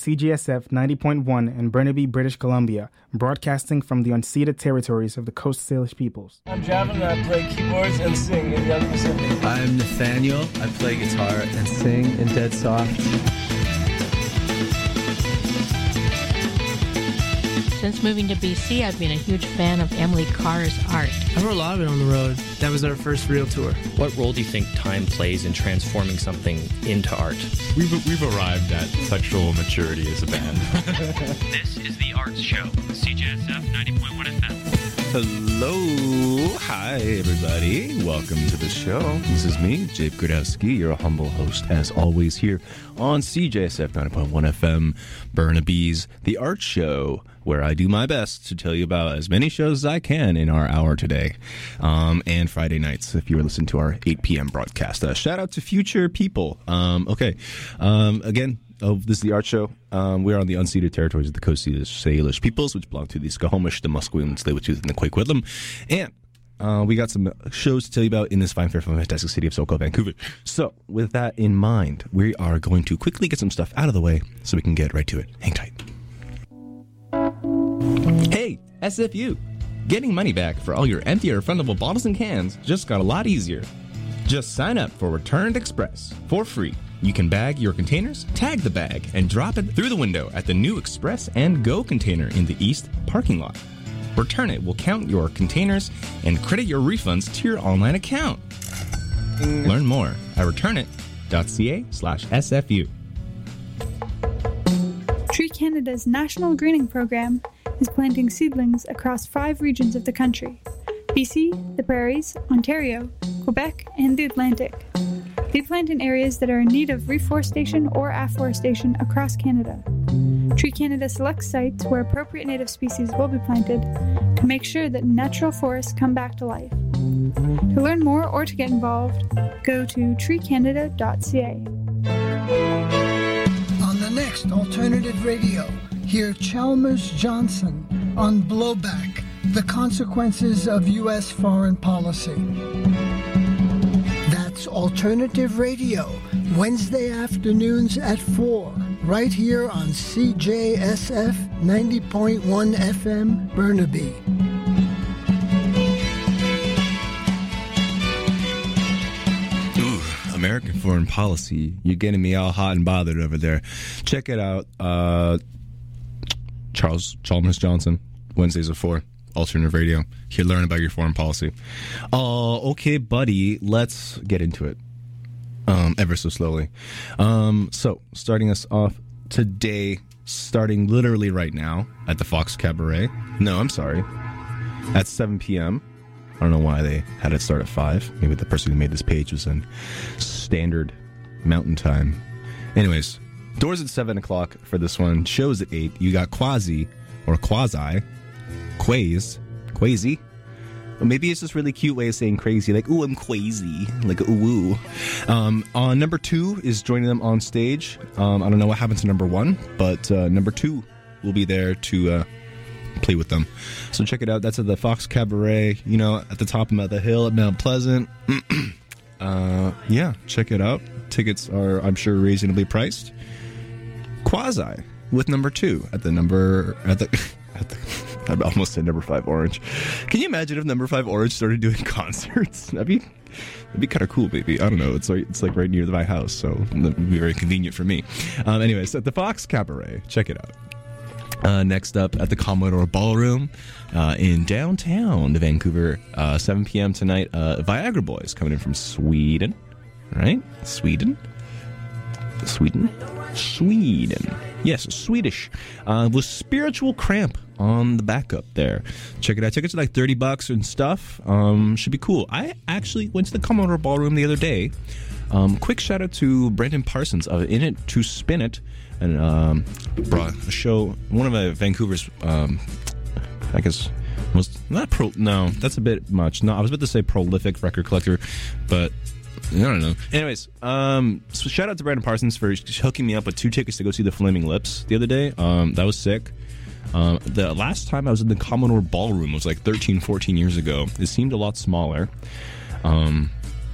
CJSF 90.1 in Burnaby, British Columbia, broadcasting from the unceded territories of the Coast Salish peoples. I'm Javin, and I play keyboards and sing in Young Pacific. I'm Nathaniel. I play guitar and sing in Dead Soft. Since moving to BC, I've been a huge fan of Emily Carr's art. I wrote a lot of it on the road. That was our first real tour. What role do you think time plays in transforming something into art? We've arrived at sexual maturity as a band. This is The Arts Show, CJSF 90.1 FM. Hello. Hi, everybody. Welcome to the show. This is me, Jake Grudowski, your humble host, as always, here on CJSF 90.1 FM, Burnaby's The Art Show, where I do my best to tell you about as many shows as I can in our hour today, and Friday nights, if you were listening to our 8 p.m. broadcast. Shout out to future people. Again, this is The Art Show. We are on the unceded territories of the Coast Salish peoples, which belong to the Skokomish, the Musqueam, the Tsleil-Waututh, and the Coquitlam. And we got some shows to tell you about in this fine, fair, fantastic city of SoCal, Vancouver. So, with that in mind, we are going to quickly get some stuff out of the way so we can get right to it. Hang tight. Hey, SFU! Getting money back for all your empty or refundable bottles and cans just got a lot easier. Just sign up for Returned Express for free. You can bag your containers, tag the bag, and drop it through the window at the new Express and Go container in the East parking lot. Return It will count your containers and credit your refunds to your online account. Learn more at returnit.ca/SFU. Tree Canada's National Greening Program is planting seedlings across 5 regions of the country: BC, the Prairies, Ontario, Quebec, and the Atlantic. They plant in areas that are in need of reforestation or afforestation across Canada. Tree Canada selects sites where appropriate native species will be planted to make sure that natural forests come back to life. To learn more or to get involved, go to treecanada.ca. On the next Alternative Radio, hear Chalmers Johnson on Blowback, the Consequences of U.S. Foreign Policy. That's Alternative Radio, Wednesday afternoons at 4, right here on CJSF 90.1 FM, Burnaby. Ooh, American foreign policy. You're getting me all hot and bothered over there. Check it out. Chalmers Johnson, Wednesdays at 4. Alternative Radio. Here, learn about your foreign policy. Okay, buddy, let's get into it. Ever so slowly. So, starting us off today, starting literally right now at the Fox Cabaret. No, I'm sorry. At 7 p.m. I don't know why they had it start at 5. Maybe the person who made this page was in standard mountain time. Anyways, doors at 7 o'clock for this one. Shows at 8. You got Quasi, or Quasi, Quasi. Or maybe it's just a really cute way of saying crazy, like, ooh, I'm crazy, like, ooh. On number 2 is joining them on stage. I don't know what happened to number 1, but number 2 will be there to play with them. So check it out. That's at the Fox Cabaret, you know, at the top of the hill at Mount Pleasant. Yeah, check it out. Tickets are, I'm sure, reasonably priced. Quasi with number 2 at the I almost said number 5 Orange. Can you imagine if number 5 Orange started doing concerts? That'd be kind of cool, maybe. I don't know. It's like right near my house, so that'd be very convenient for me. Anyways, at the Fox Cabaret, check it out. Next up at the Commodore Ballroom in downtown Vancouver, 7 p.m. tonight. Viagra Boys coming in from Sweden, right? Sweden. Yes, Swedish. With Spiritual Cramp on the backup there. Check it out. Tickets are like $30 and stuff. Should be cool. I actually went to the Commodore Ballroom the other day. Quick shout out to Brendan Parsons of In It to Spin It, and brought a show. One of Vancouver's, I guess, most not pro. No, that's a bit much. No, I was about to say prolific record collector, but I don't know. Anyways, so shout out to Brandon Parsons for hooking me up with 2 tickets to go see the Flaming Lips the other day. That was sick. The last time I was in the Commodore Ballroom was like 13, 14 years ago. It seemed a lot smaller.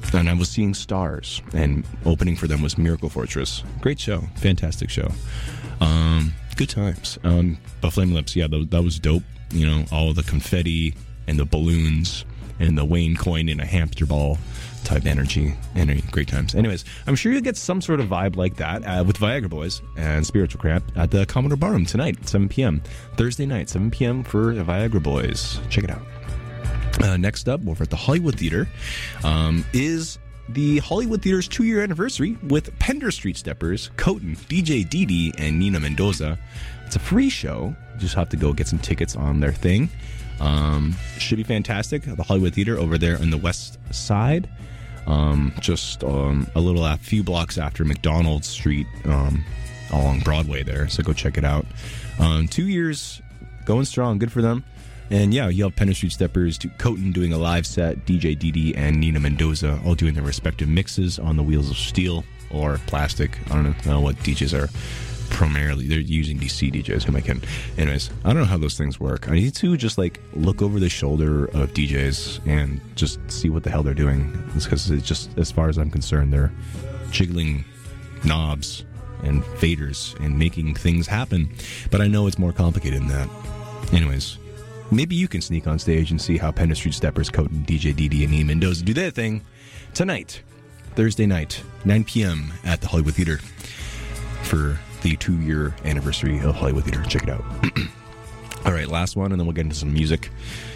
and I was seeing stars, and opening for them was Miracle Fortress. Great show, fantastic show. Good times. But Flaming Lips, yeah, that was dope. You know, all the confetti and the balloons and the Wayne coin in a hamster ball type energy. And great times. Anyways, I'm sure you'll get some sort of vibe like that with Viagra Boys and Spiritual Cramp at the Commodore Barroom tonight, 7 p.m. Thursday night, 7 p.m. for Viagra Boys. Check it out. Next up, over at the Hollywood Theater, is the Hollywood Theater's 2-year anniversary with Pender Street Steppers, Coton, DJ Didi, and Nina Mendoza. It's a free show. You just have to go get some tickets on their thing. Should be fantastic. The Hollywood Theater over there on the west side. Just a few blocks after McDonald Street, along Broadway there. So go check it out. 2 years, going strong. Good for them. And yeah, you have Pender Street Steppers, Coton doing a live set, DJ Didi and Nina Mendoza all doing their respective mixes on the wheels of steel or plastic. I don't know what DJs are primarily. They're using DC DJs, whom I can. Anyways, I don't know how those things work. I need to just look over the shoulder of DJs and just see what the hell they're doing. Because it's just, as far as I'm concerned, they're jiggling knobs and faders and making things happen. But I know it's more complicated than that. Anyways, maybe you can sneak on stage and see how Pender Street Steppers, Coton, DJ Didi, and Nina Mendoza do their thing tonight, Thursday night, 9 p.m. at the Hollywood Theater for the 2-year anniversary of Hollywood Theater. Check it out. All right, last one, and then we'll get into some music.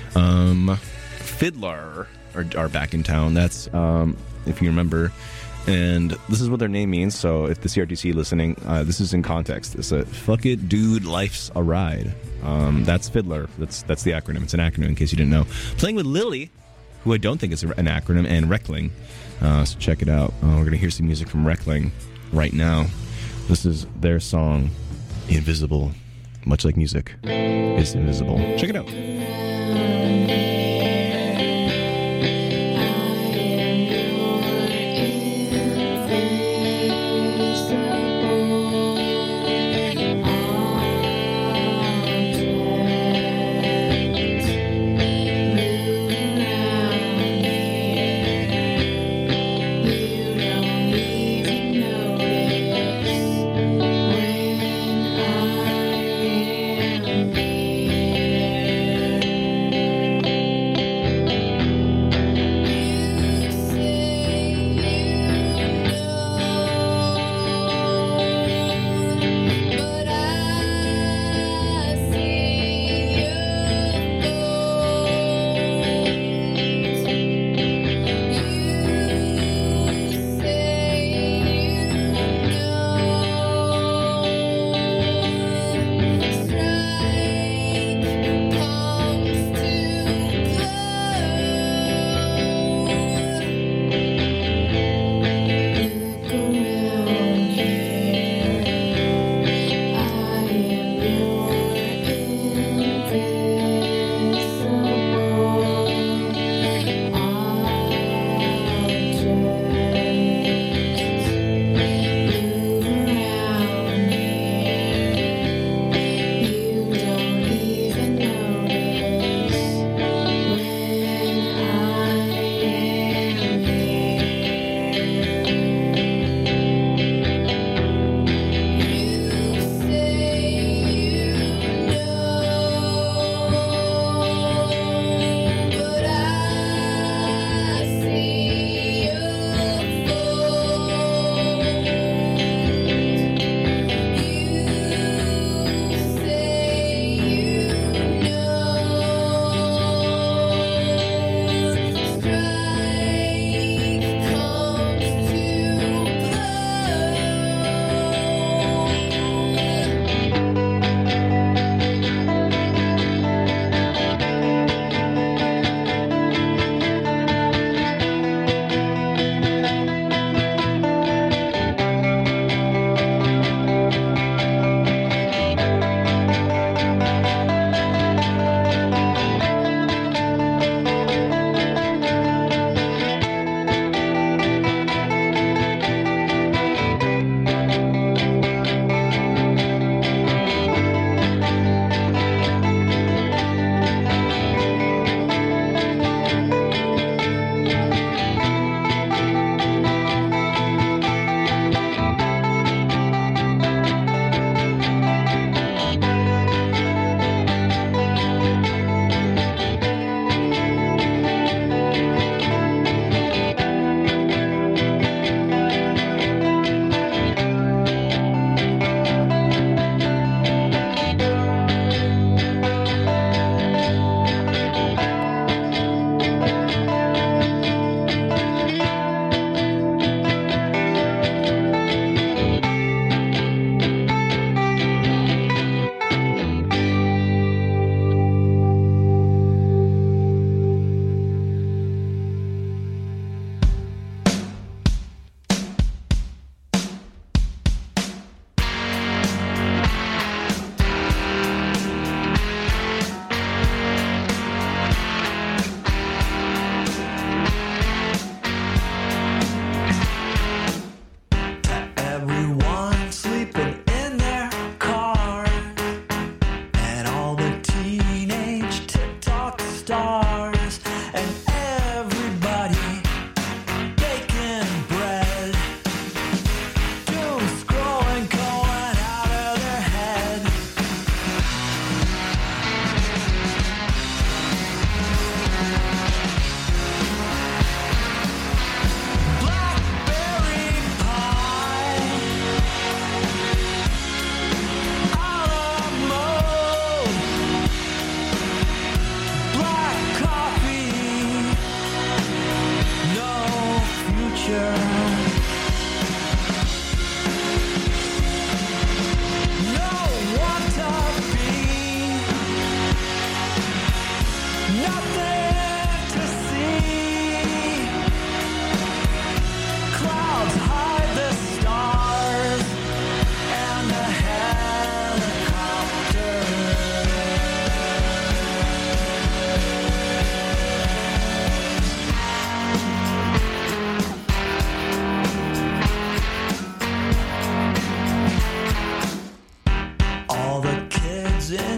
Fiddler are back in town. That's, if you remember, and this is what their name means, so if the CRTC listening, this is in context. It's a fuck it, dude, life's a ride. That's Fiddler. That's the acronym. It's an acronym, in case you didn't know. Playing with Lily, who I don't think is an acronym, and Reckling. So check it out. We're going to hear some music from Reckling right now. This is their song, Invisible. Much like music is invisible. Check it out.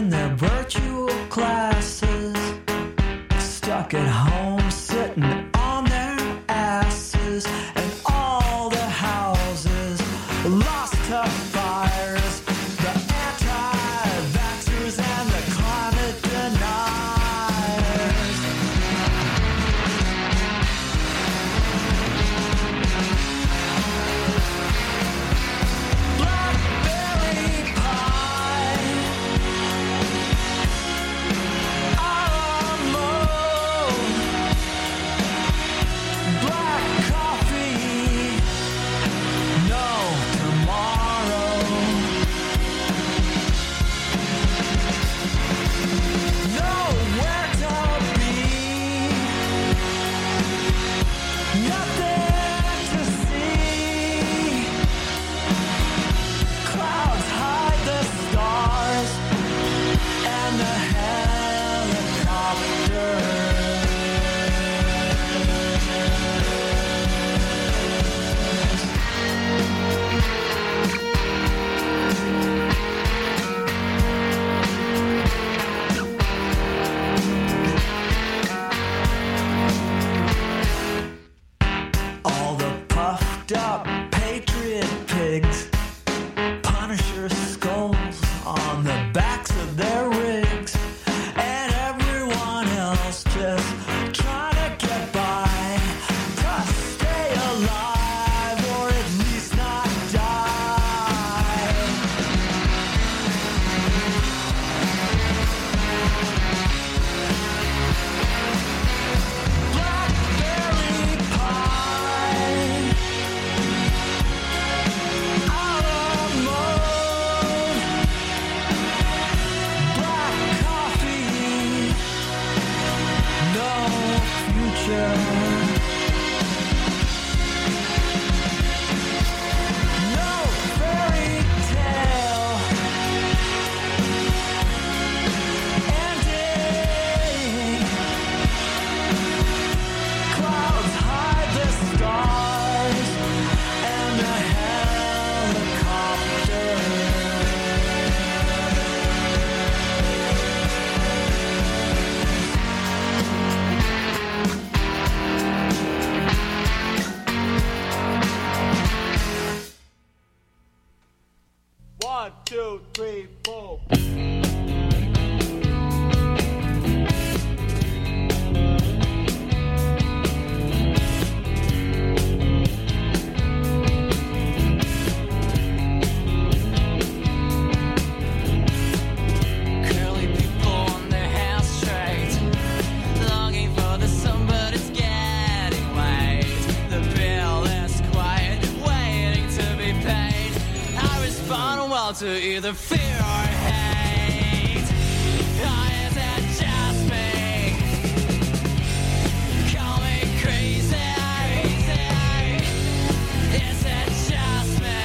in their virtual classes, stuck at home sitting on their asses, and all the houses lost to fires, the anti-vaxxers and the climate deniers. Blackberry pie, Alamo, black coffee, no tomorrow. Nowhere to be, nothing to see. Clouds hide the stars and the all the puffed up patriot pigs, Punisher skulls on the backs of their rigs, and everyone else just trying to get by, to stay alive or at least not die. Blackberry pie, Alamo, black coffee, no future. No fairy tale ending. Clouds hide the stars and the helicopter. One, two, three, four. Curly people on their hair straight, longing for the sun, but it's getting late. The bill is quiet, waiting to be paid. I respond well to either fear or hate. Oh, is it just me? Call me crazy. Is it just me?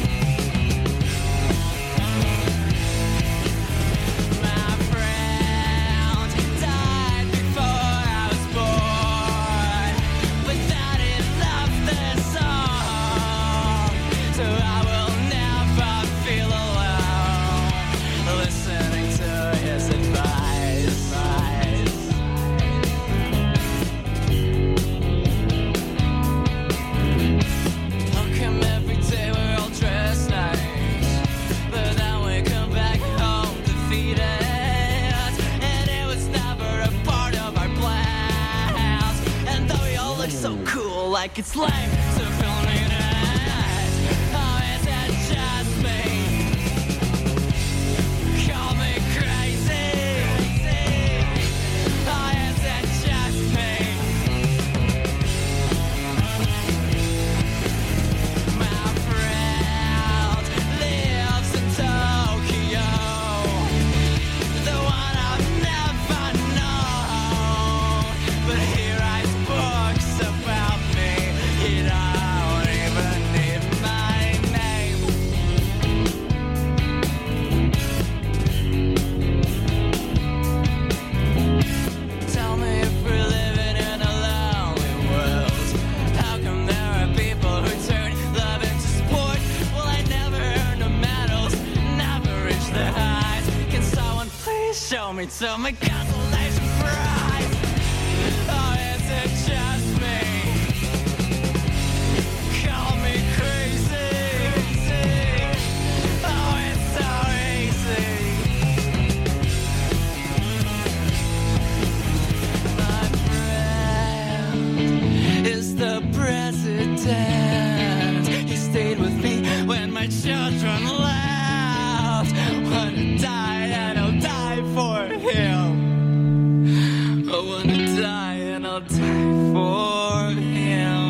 My friend died before I was born, but that he loved this song, so I will never feel alone, listening to his advice. How come every day we're all dressed nice, but then we come back home defeated, and it was never a part of our plans, and though we all look so cool, like it's lame to film it. Oh, is it just me? Call me crazy. Oh, is it just me? My friend lives in Tokyo, the one I've never known, but he writes books about me. He died show me to my consolation prize. Oh, is it just me? Call me crazy. Oh, it's so easy. My friend is the president. He stayed with me when my children left. Wanna die and I'll die for him. I wanna die and I'll die for him.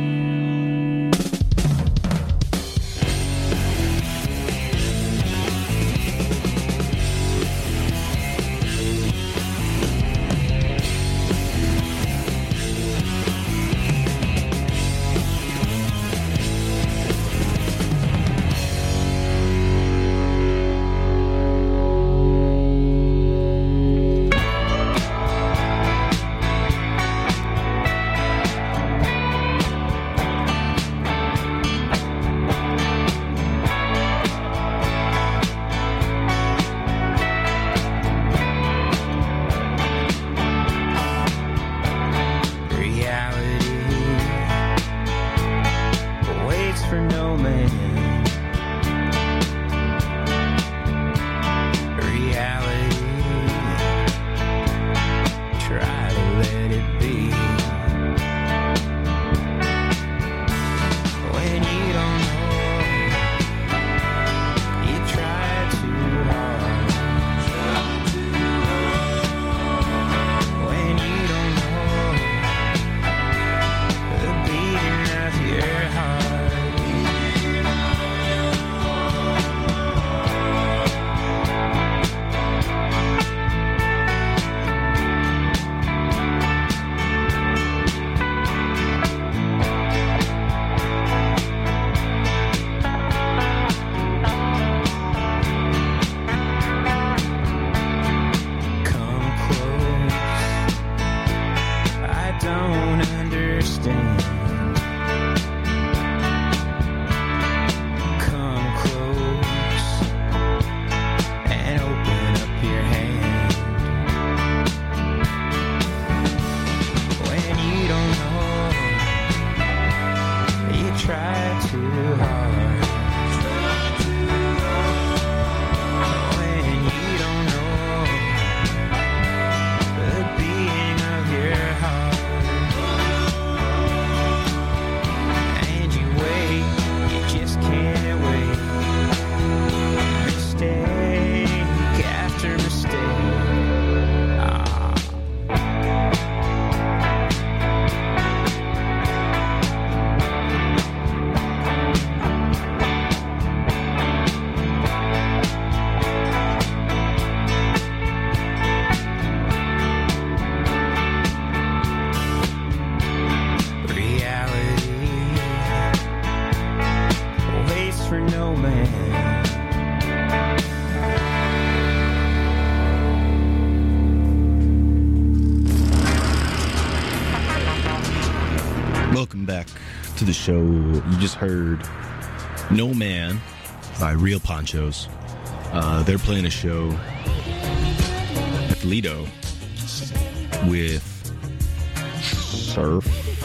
Welcome back to the show. You just heard No Man by Real Ponchos. They're playing a show at Lido with surf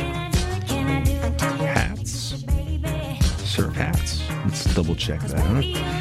hats. Surf hats. Let's double check that, huh?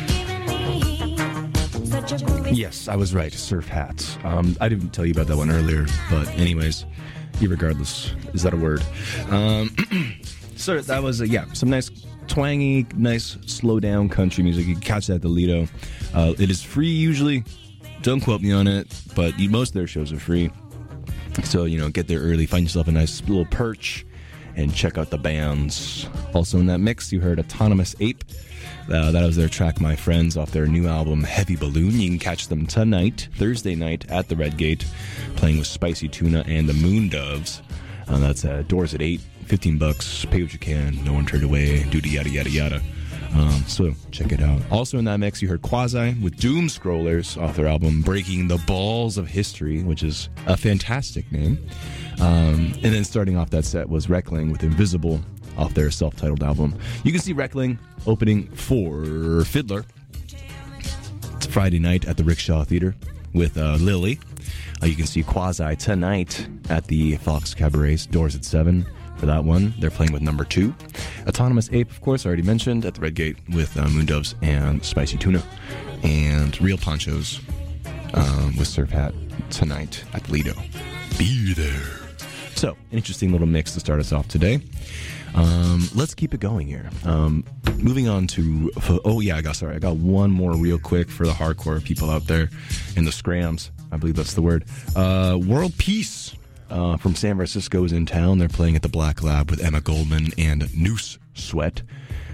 Yes, I was right. Surf hats. I didn't tell you about that one earlier, but anyways, irregardless, is that a word? So that was some nice twangy, nice slow down country music. You can catch that at the Lido. It is free usually. Don't quote me on it, but most of their shows are free. So, get there early, find yourself a nice little perch, and check out the bands. Also in that mix, you heard Autonomous Ape. That was their track, My Friends, off their new album, Heavy Balloon. You can catch them tonight, Thursday night, at the Red Gate, playing with Spicy Tuna and the Moon Doves. That's doors at 8, $15, pay what you can, no one turned away, do the yada yada yada. So check it out. Also in that mix, you heard Quasi with Doom Scrollers off their album Breaking the Balls of History, which is a fantastic name. And then starting off that set was Reckling with Invisible off their self-titled album. You can see Reckling opening for Fiddler. It's Friday night at the Rickshaw Theater. with Lily. You can see Quasi tonight at the Fox Cabarets, doors at 7 for that one. They're playing with Number 2. Autonomous Ape, of course, I already mentioned, at the Red Gate with Moondoves and Spicy Tuna. And Real Ponchos with Surf Hat tonight at Lido. Be there. So, an interesting little mix to start us off today. Let's keep it going here. Moving on to... I got one more real quick for the hardcore people out there in the scrams. I believe that's the word. World Peace from San Francisco is in town. They're playing at the Black Lab with Emma Goldman and Noose Sweat.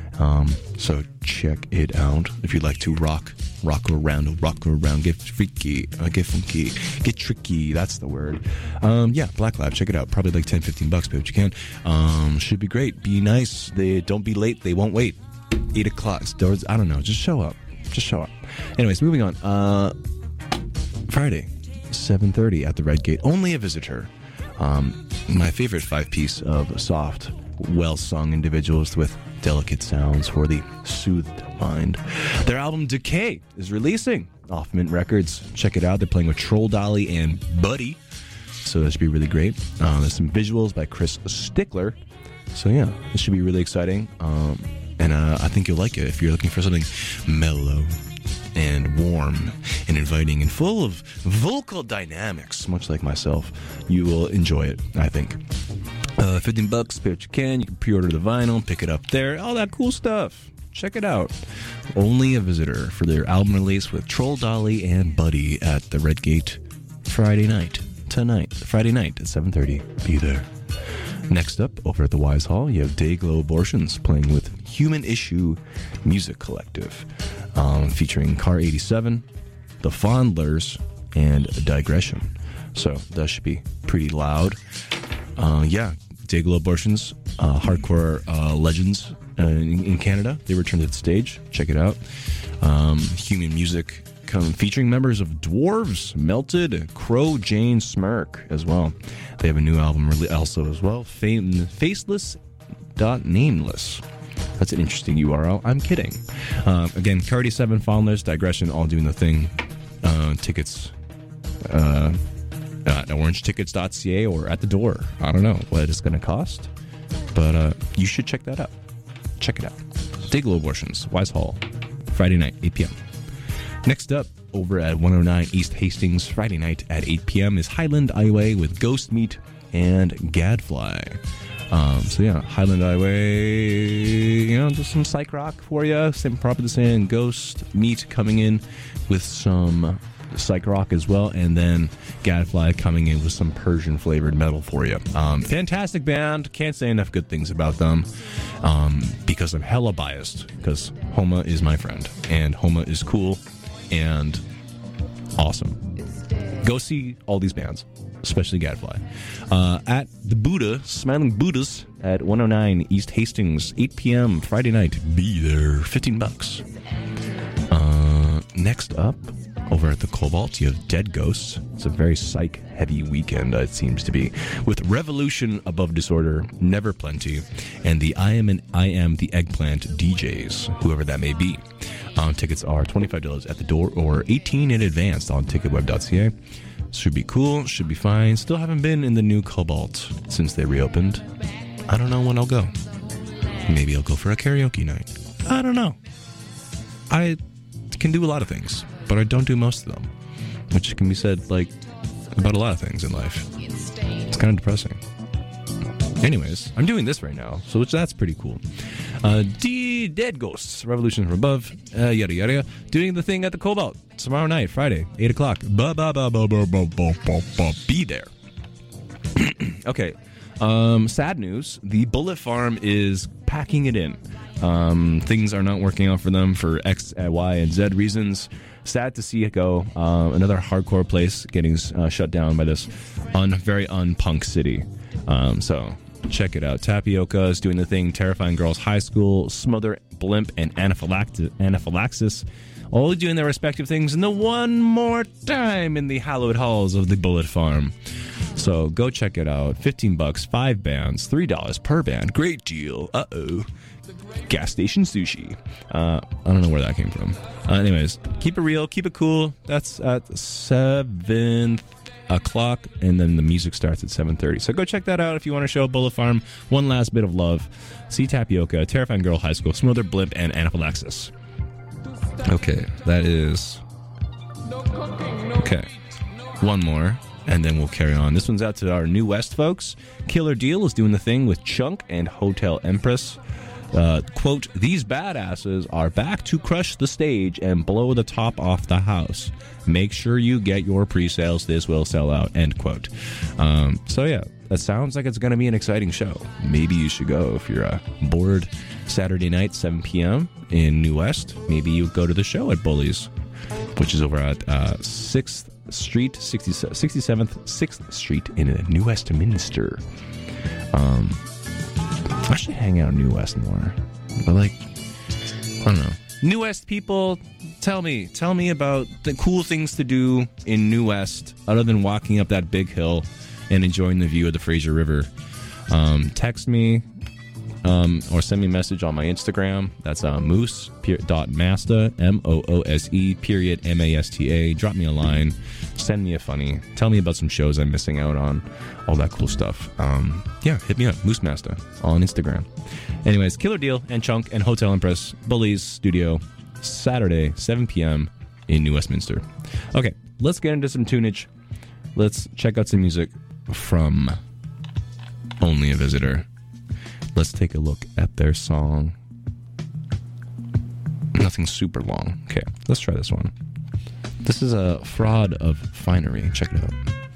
So check it out if you'd like to rock around, get freaky, get funky, get tricky. That's the word. Black Lab, check it out. Probably like $10-15, but if you can, should be great. Be nice. They don't be late. They won't wait. 8 o'clock. Doors. I don't know. Just show up. Anyways, moving on. Friday, 7:30 at the Red Gate. Only a visitor. My favorite 5-piece of soft, well-sung individuals with delicate sounds for the soothed mind. Their album Decay is releasing off Mint Records. Check it out. They're playing with Troll Dolly and Buddy, so that should be really great. There's some visuals by Chris Stickler, so yeah, this should be really exciting. And I think you'll like it if you're looking for something mellow and warm and inviting and full of vocal dynamics, much like myself. You will enjoy it, I think. $15, pay what you can. You can pre-order the vinyl, pick it up there, all that cool stuff. Check it out. Only a visitor for their album release with Troll Dolly and Buddy at the Red Gate Friday night at 7:30. Be there. Next up, over at the Wise Hall, you have Dayglow Abortions playing with Human Issue Music Collective, featuring Car 87, The Fondlers, and Digression. So that should be pretty loud. Dayglow Abortions, hardcore legends in Canada. They return to the stage. Check it out. Human music featuring members of Dwarves, Melted, Crow, Jane, Smirk as well. They have a new album also as well, Faceless.Nameless. That's an interesting URL. I'm kidding. Again, Car 87, Fondlers, Digression, all doing the thing. Tickets... at orangetickets.ca or at the door. I don't know what it's going to cost, but you should check that out. Check it out. Dayglow Abortions, Wise Hall, Friday night, 8 p.m. Next up, over at 109 East Hastings, Friday night at 8 p.m. is Highland Highway with Ghost Meat and Gadfly. Highland Highway, just some psych rock for you. Same property saying Ghost Meat coming in with some psych rock as well, and then Gadfly coming in with some Persian flavored metal for you. Fantastic band. Can't say enough good things about them because I'm hella biased, because Homa is my friend and Homa is cool and awesome. Go see all these bands, especially Gadfly, at the Buddha, Smiling Buddhas at 109 East Hastings, 8 p.m. Friday night. Be there. $15. Next up, over at the Cobalt, you have Dead Ghosts. It's a very psych-heavy weekend, it seems to be, with Revolution Above Disorder, Never Plenty, and the I Am the Eggplant DJs, whoever that may be. Tickets are $25 at the door or $18 in advance on ticketweb.ca. Should be cool, should be fine. Still haven't been in the new Cobalt since they reopened. I don't know when I'll go. Maybe I'll go for a karaoke night. I don't know. I can do a lot of things, but I don't do most of them, which can be said, about a lot of things in life. It's kind of depressing. Anyways, I'm doing this right now, so that's pretty cool. Dead Ghosts, Revolution from Above, yada yada, doing the thing at the Cobalt tomorrow night, Friday, 8 o'clock. Be there. Okay, sad news. The Bullet Farm is packing it in. Things are not working out for them for X, Y, and Z reasons. Sad to see it go. Another hardcore place getting shut down by this very unpunk city. So check it out. Tapioca is doing the thing. Terrifying Girls High School, Smother, Blimp, and Anaphylaxis, all doing their respective things in the one more time in the hallowed halls of the Bullet Farm. So go check it out. $15, 5 bands, $3 per band. Great deal. Gas station sushi. I don't know where that came from. Anyways, keep it real, keep it cool. That's at 7 o'clock, and then the music starts at 7:30. So go check that out if you want to show Bullet Farm one last bit of love. See Tapioca, Terrifying Girl High School, Smother Blimp, and Anaphylaxis. Okay, that is... Okay, one more, and then we'll carry on. This one's out to our New West folks. Killer Deal is doing the thing with Chunk and Hotel Empress. Quote, these badasses are back to crush the stage and blow the top off the house. Make sure you get your pre-sales. This will sell out, end quote. So yeah, that sounds like it's going to be an exciting show. Maybe you should go if you're bored Saturday night, 7 p.m. in New West. Maybe you go to the show at Bullies, which is over at 6th Street, 67th, 6th Street in New Westminster. I should hang out in New West more. But I don't know. New West people, tell me about the cool things to do in New West other than walking up that big hill and enjoying the view of the Fraser River. Text me or send me a message on my Instagram. That's moose.masta, MOOSE, Drop me a line. Send me a funny. Tell me about some shows I'm missing out on. All that cool stuff. Yeah, hit me up. Moose Masta on Instagram. Anyways, Killer Deal and Chunk and Hotel Empress, Bullies Studio, Saturday, 7 p.m. in New Westminster. Okay, let's get into some tunage. Let's check out some music from Only a Visitor. Let's take a look at their song. Nothing super long. Okay, let's try this one. This is a Fraud of Finery. Check it out.